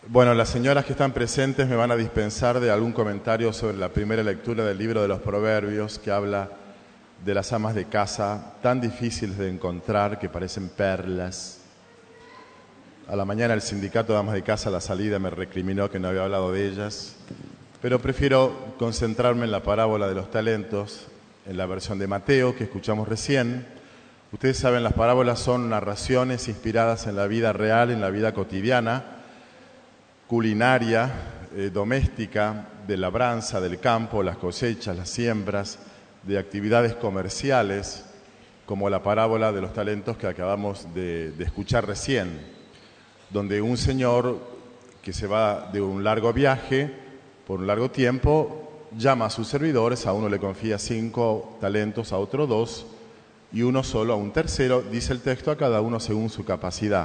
Bueno, las señoras que están presentes me van a dispensar de algún comentario sobre la primera lectura del libro de los Proverbios, que habla de las amas de casa tan difíciles de encontrar que parecen perlas. A la mañana el sindicato de amas de casa a la salida me recriminó que no había hablado de ellas, pero prefiero concentrarme en la parábola de los talentos, en la versión de Mateo que escuchamos recién. Ustedes saben, las parábolas son narraciones inspiradas en la vida real, en la vida cotidiana, culinaria, doméstica, de labranza, del campo, las cosechas, las siembras, de actividades comerciales, como la parábola de los talentos que acabamos de escuchar recién, donde un señor que se va de un largo viaje, por un largo tiempo, llama a sus servidores, a uno le confía 5 talentos, a otro 2, y uno solo a un tercero, dice el texto, a cada uno según su capacidad.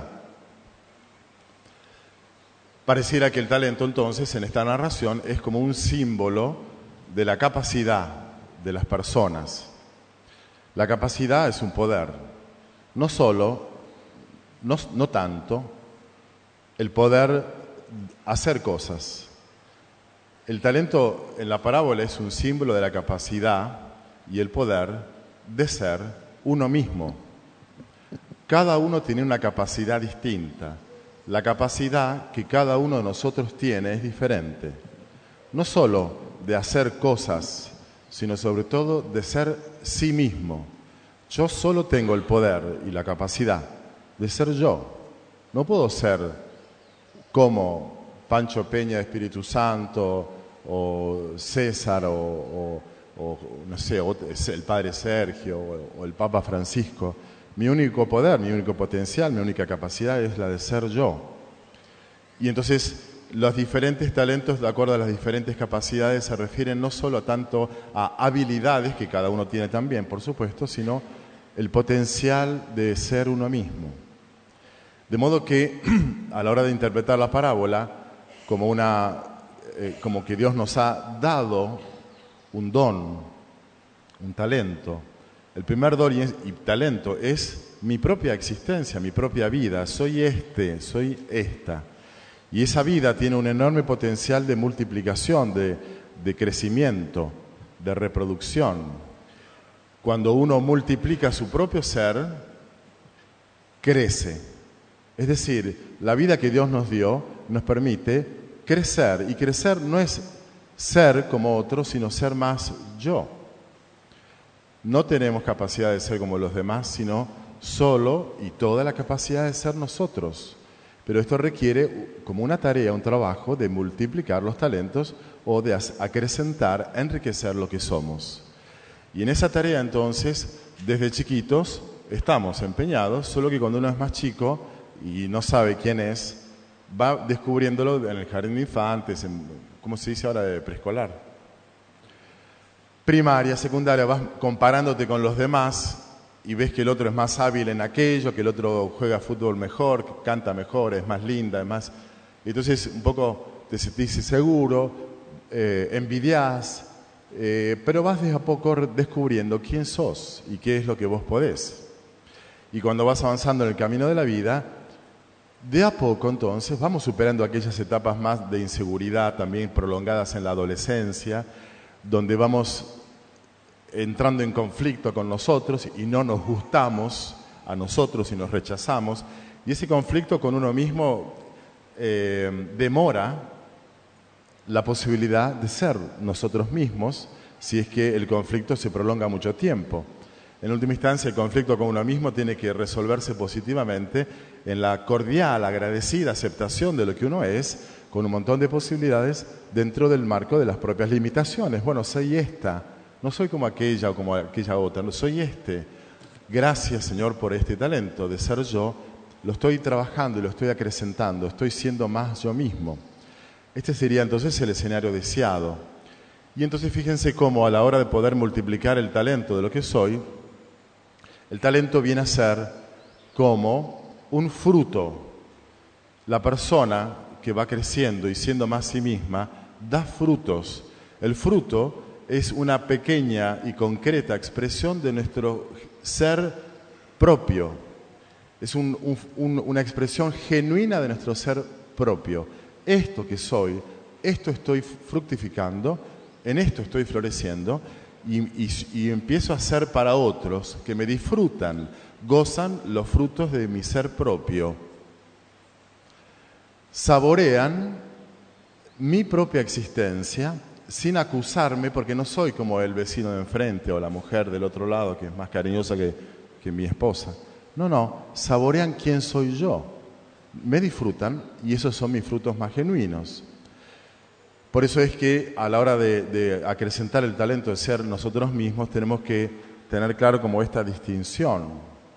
Pareciera que el talento entonces en esta narración es como un símbolo de la capacidad de las personas. La capacidad es un poder, no tanto el poder hacer cosas. El talento en la parábola es un símbolo de la capacidad y el poder de ser uno mismo. Cada uno tiene una capacidad distinta. La capacidad que cada uno de nosotros tiene es diferente. No solo de hacer cosas, sino sobre todo de ser sí mismo. Yo solo tengo el poder y la capacidad de ser yo. No puedo ser como Pancho Peña, Espíritu Santo, o César, o no sé, el Padre Sergio, o el Papa Francisco. Mi único poder, mi único potencial, mi única capacidad es la de ser yo. Y entonces los diferentes talentos, de acuerdo a las diferentes capacidades, se refieren no solo tanto a habilidades, que cada uno tiene también, por supuesto, sino el potencial de ser uno mismo. De modo que a la hora de interpretar la parábola, como que Dios nos ha dado un don, un talento. El primer don y talento es mi propia existencia, mi propia vida. Soy esta. Y esa vida tiene un enorme potencial de multiplicación, de crecimiento, de reproducción. Cuando uno multiplica su propio ser, crece. Es decir, la vida que Dios nos dio nos permite crecer. Y crecer no es ser como otro, sino ser más yo. No tenemos capacidad de ser como los demás, sino solo y toda la capacidad de ser nosotros. Pero esto requiere como una tarea, un trabajo de multiplicar los talentos o de acrecentar, enriquecer lo que somos. Y en esa tarea entonces, desde chiquitos, estamos empeñados, solo que cuando uno es más chico y no sabe quién es, va descubriéndolo en el jardín de infantes, ¿cómo se dice ahora? De preescolar. Primaria, secundaria, vas comparándote con los demás y ves que el otro es más hábil en aquello, que el otro juega fútbol mejor, canta mejor, es más linda, es más... Entonces un poco te sentís inseguro, envidiás, pero vas de a poco descubriendo quién sos y qué es lo que vos podés. Y cuando vas avanzando en el camino de la vida, de a poco entonces vamos superando aquellas etapas más de inseguridad también prolongadas en la adolescencia, donde vamos entrando en conflicto con nosotros y no nos gustamos a nosotros y nos rechazamos. Y ese conflicto con uno mismo demora la posibilidad de ser nosotros mismos si es que el conflicto se prolonga mucho tiempo. En última instancia, el conflicto con uno mismo tiene que resolverse positivamente en la cordial, agradecida aceptación de lo que uno es, con un montón de posibilidades dentro del marco de las propias limitaciones. Bueno, soy esta, no soy como aquella o como aquella otra, no, soy este. Gracias, Señor, por este talento de ser yo. Lo estoy trabajando y lo estoy acrecentando, estoy siendo más yo mismo. Este sería entonces el escenario deseado. Y entonces fíjense cómo a la hora de poder multiplicar el talento de lo que soy, el talento viene a ser como un fruto. La persona que va creciendo y siendo más sí misma, da frutos. El fruto es una pequeña y concreta expresión de nuestro ser propio. Es una expresión genuina de nuestro ser propio. esto que soy, esto estoy fructificando, en esto estoy floreciendo y empiezo a ser para otros que me disfrutan, gozan los frutos de mi ser propio. Saborean mi propia existencia sin acusarme, porque no soy como el vecino de enfrente o la mujer del otro lado que es más cariñosa que mi esposa. No, saborean quién soy yo. Me disfrutan y esos son mis frutos más genuinos. Por eso es que a la hora de acrecentar el talento de ser nosotros mismos tenemos que tener claro como esta distinción.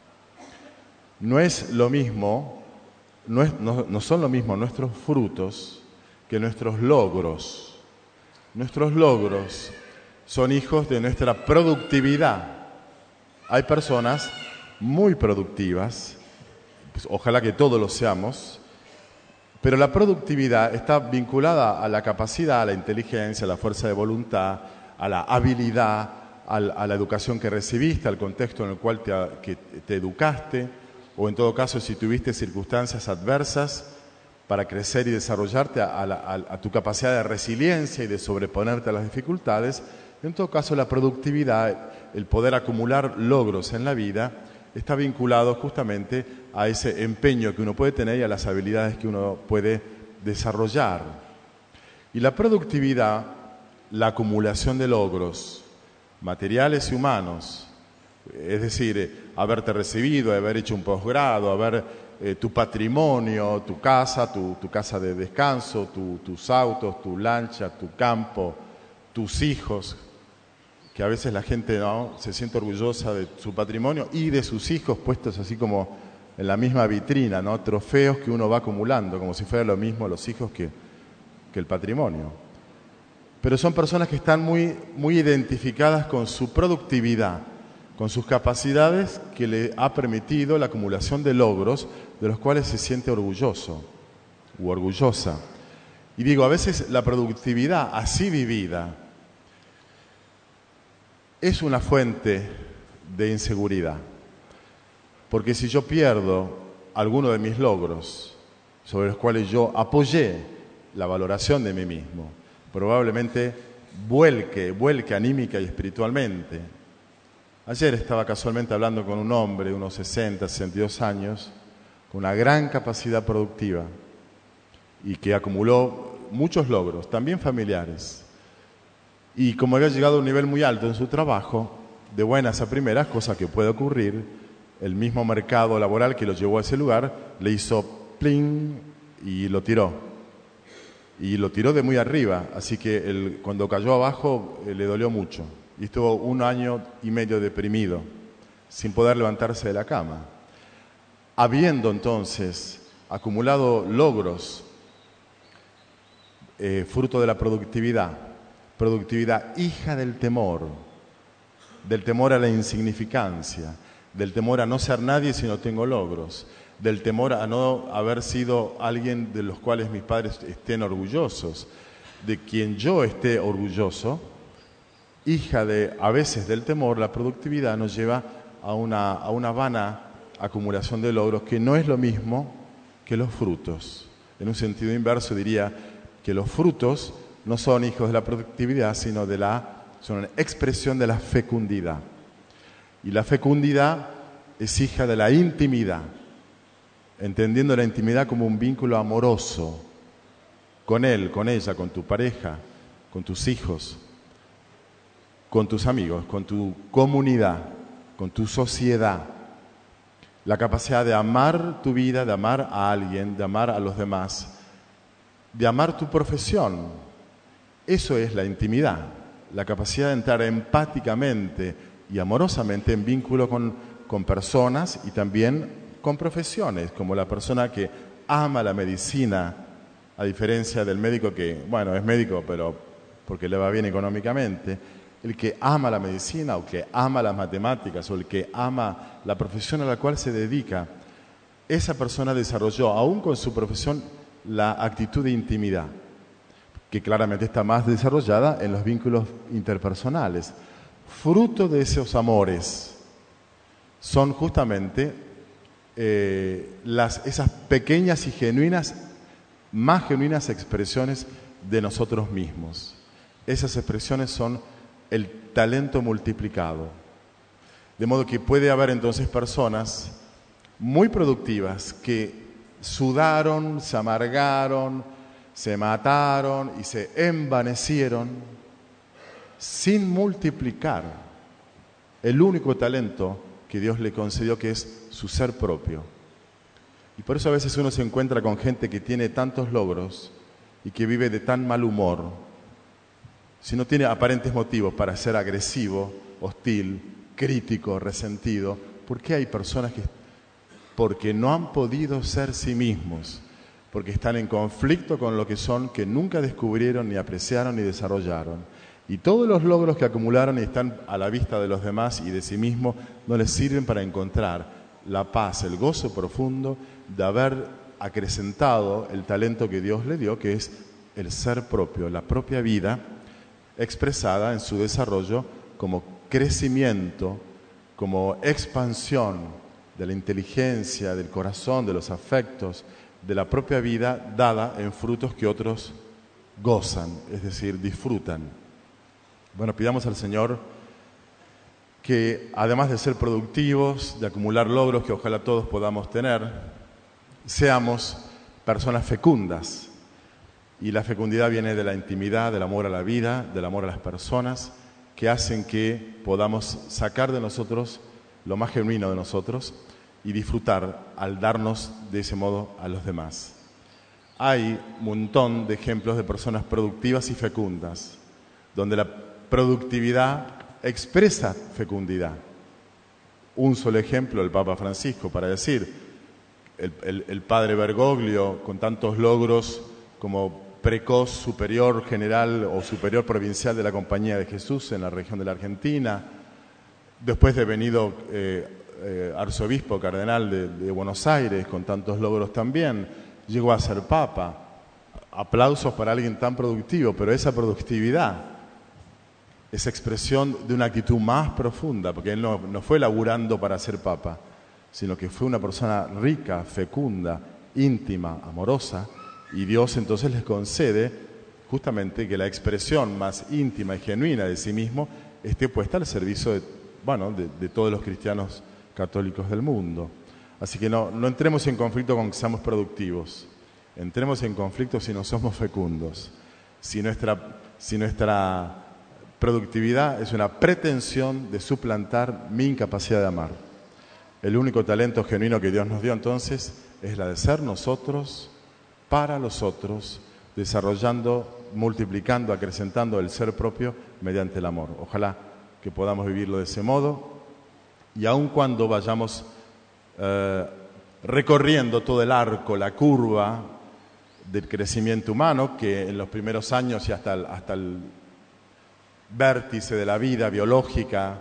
No es lo mismo, no son lo mismo nuestros frutos que nuestros logros. Nuestros logros son hijos de nuestra productividad. Hay personas muy productivas, pues ojalá que todos lo seamos, pero la productividad está vinculada a la capacidad, a la inteligencia, a la fuerza de voluntad, a la habilidad, a la educación que recibiste, al contexto en el cual te educaste, o en todo caso si tuviste circunstancias adversas para crecer y desarrollarte, a tu capacidad de resiliencia y de sobreponerte a las dificultades. En todo caso, la productividad, el poder acumular logros en la vida, está vinculado justamente a ese empeño que uno puede tener y a las habilidades que uno puede desarrollar. Y la productividad, la acumulación de logros materiales y humanos, es decir, haberte recibido, haber hecho un posgrado, haber tu patrimonio, tu casa, tu casa de descanso, tus autos, tu lancha, tu campo, tus hijos, que a veces la gente no se siente orgullosa de su patrimonio y de sus hijos puestos así como en la misma vitrina, ¿no? Trofeos que uno va acumulando, como si fuera lo mismo los hijos que el patrimonio. Pero son personas que están muy identificadas con su productividad, con sus capacidades que le ha permitido la acumulación de logros de los cuales se siente orgulloso u orgullosa. Y digo, a veces la productividad así vivida es una fuente de inseguridad. Porque si yo pierdo alguno de mis logros sobre los cuales yo apoyé la valoración de mí mismo, probablemente vuelque anímica y espiritualmente. Ayer estaba casualmente hablando con un hombre de unos 60, 62 años, con una gran capacidad productiva y que acumuló muchos logros, también familiares. Y como había llegado a un nivel muy alto en su trabajo, de buenas a primeras, cosa que puede ocurrir, el mismo mercado laboral que lo llevó a ese lugar le hizo pling y lo tiró. Y lo tiró de muy arriba, así que cuando cayó abajo le dolió mucho. Y estuvo 1 año y medio deprimido, sin poder levantarse de la cama. Habiendo entonces acumulado logros, fruto de la productividad hija del temor a la insignificancia, del temor a no ser nadie si no tengo logros, del temor a no haber sido alguien de los cuales mis padres estén orgullosos, de quien yo esté orgulloso. Hija a veces del temor, la productividad nos lleva a una vana acumulación de logros que no es lo mismo que los frutos. En un sentido inverso diría que los frutos no son hijos de la productividad, sino son una expresión de la fecundidad. Y la fecundidad es hija de la intimidad, entendiendo la intimidad como un vínculo amoroso con él, con ella, con tu pareja, con tus hijos, con tus amigos, con tu comunidad, con tu sociedad. La capacidad de amar tu vida, de amar a alguien, de amar a los demás, de amar tu profesión. Eso es la intimidad, la capacidad de entrar empáticamente y amorosamente en vínculo con personas y también con profesiones, como la persona que ama la medicina, a diferencia del médico que, bueno, es médico, pero porque le va bien económicamente. El que ama la medicina o que ama las matemáticas o el que ama la profesión a la cual se dedica, esa persona desarrolló, aún con su profesión, la actitud de intimidad, que claramente está más desarrollada en los vínculos interpersonales. Fruto de esos amores son justamente esas pequeñas y genuinas más genuinas expresiones de nosotros mismos. Esas expresiones son el talento multiplicado. De modo que puede haber entonces personas muy productivas que sudaron, se amargaron, se mataron y se envanecieron sin multiplicar el único talento que Dios le concedió, que es su ser propio. Y por eso a veces uno se encuentra con gente que tiene tantos logros y que vive de tan mal humor, si no tiene aparentes motivos para ser agresivo, hostil, crítico, resentido. ¿Por qué hay personas que, porque no han podido ser sí mismos, porque están en conflicto con lo que son, que nunca descubrieron, ni apreciaron, ni desarrollaron? Y todos los logros que acumularon y están a la vista de los demás y de sí mismos no les sirven para encontrar la paz, el gozo profundo de haber acrecentado el talento que Dios le dio, que es el ser propio, la propia vida expresada en su desarrollo como crecimiento, como expansión de la inteligencia, del corazón, de los afectos, de la propia vida dada en frutos que otros gozan, es decir, disfrutan. Bueno, pidamos al Señor que además de ser productivos, de acumular logros que ojalá todos podamos tener, seamos personas fecundas. Y la fecundidad viene de la intimidad, del amor a la vida, del amor a las personas, que hacen que podamos sacar de nosotros lo más genuino de nosotros y disfrutar al darnos de ese modo a los demás. Hay un montón de ejemplos de personas productivas y fecundas, donde la productividad expresa fecundidad. Un solo ejemplo, el Papa Francisco, para decir, el padre Bergoglio, con tantos logros como precoz superior general o superior provincial de la Compañía de Jesús en la región de la Argentina, después de venido arzobispo cardenal de Buenos Aires, con tantos logros también, llegó a ser papa. Aplausos para alguien tan productivo, pero esa productividad es expresión de una actitud más profunda, porque él no fue laburando para ser papa, sino que fue una persona rica, fecunda, íntima, amorosa, y Dios entonces les concede justamente que la expresión más íntima y genuina de sí mismo esté puesta al servicio de todos los cristianos católicos del mundo. Así que no entremos en conflicto con que seamos productivos, entremos en conflicto si no somos fecundos, si nuestra productividad es una pretensión de suplantar mi incapacidad de amar. El único talento genuino que Dios nos dio entonces es la de ser nosotros para los otros, desarrollando, multiplicando, acrecentando el ser propio mediante el amor. Ojalá que podamos vivirlo de ese modo, y aun cuando vayamos recorriendo todo el arco, la curva del crecimiento humano, que en los primeros años y hasta el vértice de la vida biológica,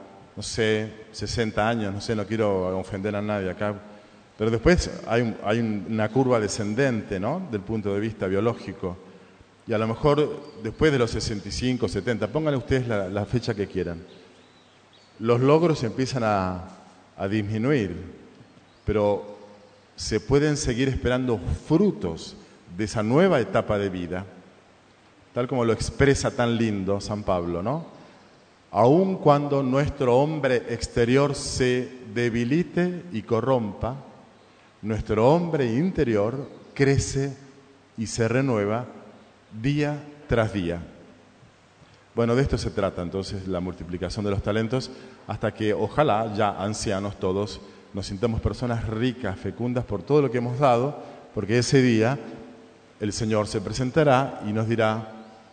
60 años, no quiero ofender a nadie acá, pero después hay una curva descendente, ¿no?, del punto de vista biológico. Y a lo mejor después de los 65, 70, pónganle ustedes la fecha que quieran, los logros empiezan a disminuir, pero se pueden seguir esperando frutos de esa nueva etapa de vida, tal como lo expresa tan lindo San Pablo, ¿no? Aun cuando nuestro hombre exterior se debilite y corrompa, nuestro hombre interior crece y se renueva día tras día. Bueno, de esto se trata entonces la multiplicación de los talentos, hasta que ojalá ya ancianos todos nos sintamos personas ricas, fecundas por todo lo que hemos dado, porque ese día el Señor se presentará y nos dirá: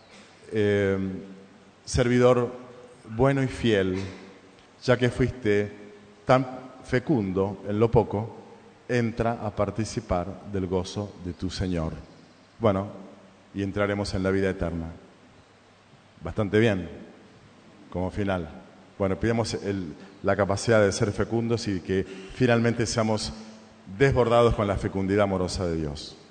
servidor bueno y fiel, ya que fuiste tan fecundo en lo poco, entra a participar del gozo de tu Señor. Bueno, y entraremos en la vida eterna. Bastante bien, como final. Bueno, pidamos la capacidad de ser fecundos y que finalmente seamos desbordados con la fecundidad amorosa de Dios.